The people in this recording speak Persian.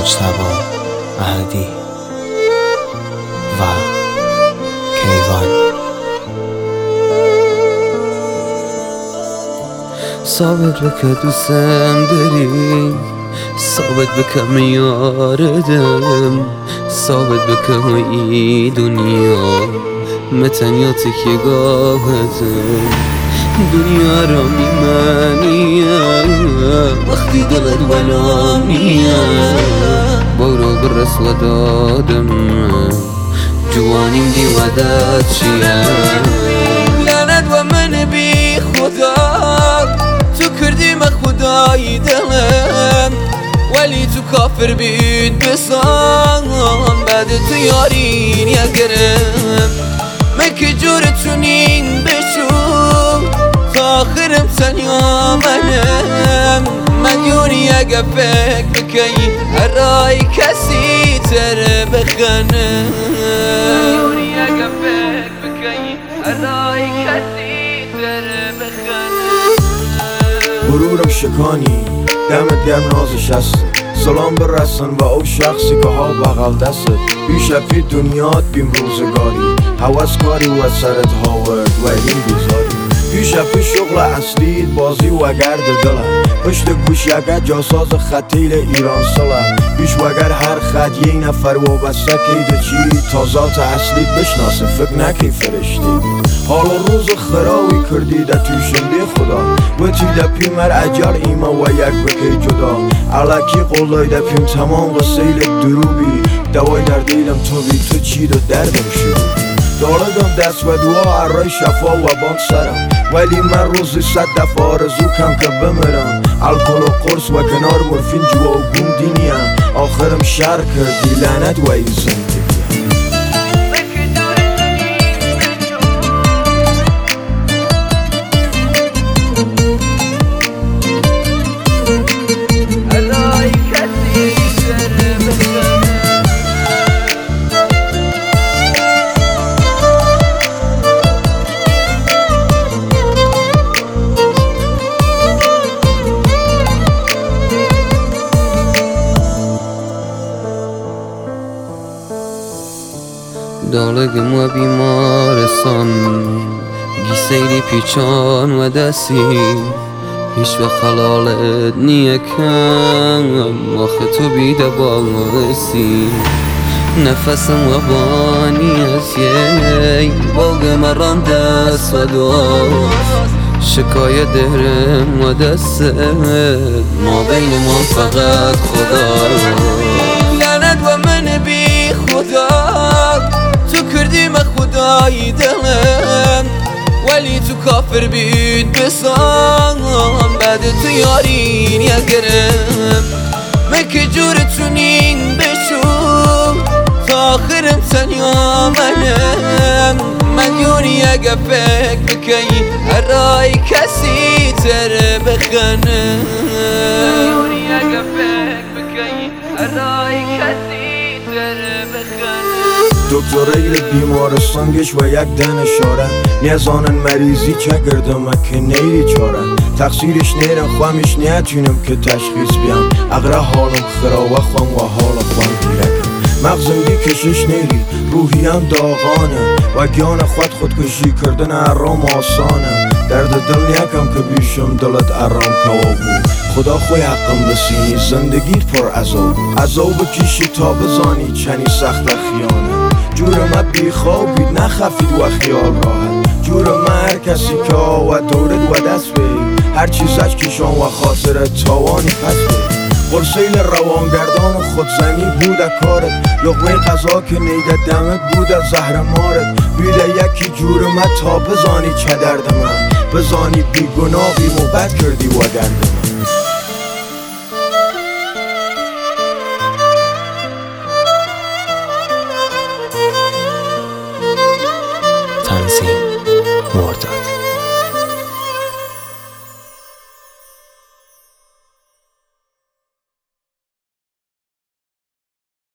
مجتبی احدی و کیوان. ثابت بکه دوستم داری، ثابت بکه میاردم، ثابت بکه های دنیا متنیاتی که گاهتم. دنیا را میمانیم وقتی دلت ولانیه، برو برس و دادم جوانیم دی ودت چیه. لعنت و من بی خدا تو کردی من خدای دلم، ولی تو کافر بید بسان بعد تو یارین یگرم. من که جورتونین بشو تا آخرم تنیا منم. مدیونی اگه فکر بکنی هر رای کسی تر بخنه. مدیونی اگه فکر بکنی هر رای کسی تر بخنه. غرورم شکانی دمت گرم نازش هست، سلام برسن و او شخصی که ها بغل دسته. بیشفی دنیات بیم روزگاری، حوض کاری و سرت هاورد و این بیزاری. بیشفی شغل اصلیت بازی و گرد دلم، پشت گوش یکت جاساز خطیل ایران سلم. بیش وگر هر خط یه نفر و بسته کیده چی تا ذات اصلیت بشناسه، فکر نکی فرشتی. حالا روز خراوی کردی ده توشن بی خدا، و تی ده پیمر اجل ایما و یک بکی جدا. علاکی قولای ده پیم تمام و سیل دروبی، دوای در دیلم تو بی تو چید و دردم شد. دارم دست و دعا ارای شفا و بان سرم، ولی من روزی 100 دفعه آرزو کم که بمیرم. الکل و قرص و کنار مورفین جوا و گوم دینیم، آخرم شر کردی لعنت و این زندگی. دالگم و بیمارستان گیسیلی پیچان و دستی، هیچ وقت حلالت نیه کم آخه تو بیده باسی. نفسم و بانی از یه باگ مران دست و داست، شکایت دهرم و دست ما بین ما فقط خدا. لعنت و من بی خدا تو کردی من خدای دلم، ولی تو کافر بید بسان بعد تو یارین یگرم. من که جورتونین بشو تا آخرم تنیا منم. مدیونی اگه فکر بکنی هر رای کسی تر بخنه. مدیونی اگه فکر بکنی هر رای کسی تر بخنه. دکتر ایل بیمارستان گش و یک دن اشاره، نیزانن مریضی چه گردم که نیری چاره. تقصیرش نیرم خوامش نیتونم که تشخیص بیام، اقرا حالم خرا و خوام و حال خوام دیرکم. مغزم دی کشش نیری روحیم داغانه، و گیان خودکشی کردن ارام آسانه. درد دل نیکم که بیشم دلت ارام کوابو، خدا خوی حقم بسینی زندگیت پر عذاب کشی تا بزانی چنی سخت خیانه. جور من بی خوابید نخفید و خیال راحت، جور من هر کسی که و دورد و دست بید، هر چیزش کشان و خاطر تاوانی پس بید. قرسیل روانگردان و خودزنی بود کارت، لقمه غذا که نیده دمت بود زهر مارت. بیده یکی جور من تا بزانی چه درد من، بزانی بی گناه بی موبت کردی و درد من. تنظیم مرداد.